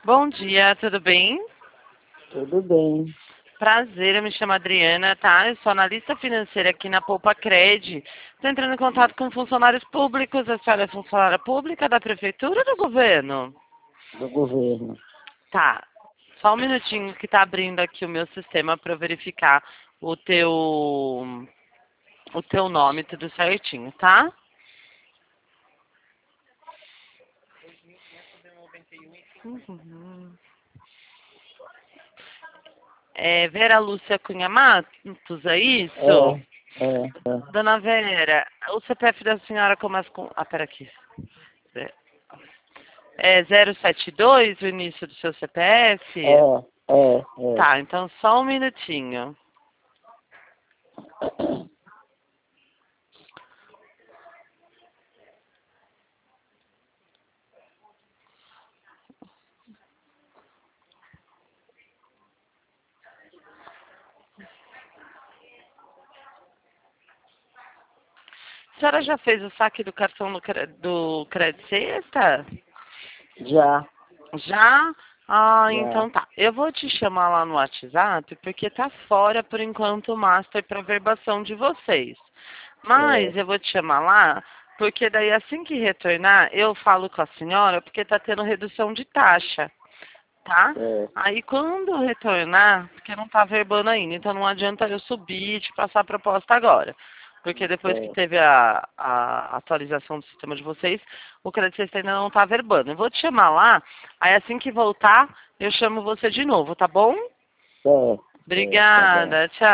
Bom dia, tudo bem? Tudo bem. Prazer, eu me chamo Adriana, tá? Eu sou analista financeira aqui na Poupa Cred. Estou entrando em contato com funcionários públicos. A senhora é funcionária pública da prefeitura ou do governo? Do governo. Tá. Só um minutinho que tá abrindo aqui o meu sistema para verificar o teu nome, tudo certinho, tá? Uhum. É Vera Lúcia Cunha Matos, é isso? É. Dona Vera, o CPF da senhora começa com... Ah, pera aqui. É 072 o início do seu CPF? É. Tá, então só um minutinho. A senhora já fez o saque do cartão do Credit Sexta? Já, Já? Ah, já. então tá. Eu vou te chamar lá no WhatsApp porque tá fora por enquanto o master para verbação de vocês. Mas Certo, eu vou te chamar lá porque daí assim que retornar eu falo com a senhora porque tá tendo redução de taxa, tá? certo. Aí quando retornar, porque não tá verbando ainda, então não adianta eu subir e te passar a proposta agora. Porque depois que Certo. teve a atualização do sistema de vocês, o Credit Sexta ainda não tá verbando. Eu vou te chamar lá, aí assim que voltar, eu chamo você de novo, tá bom? Certo. Tá bom. Obrigada, tchau.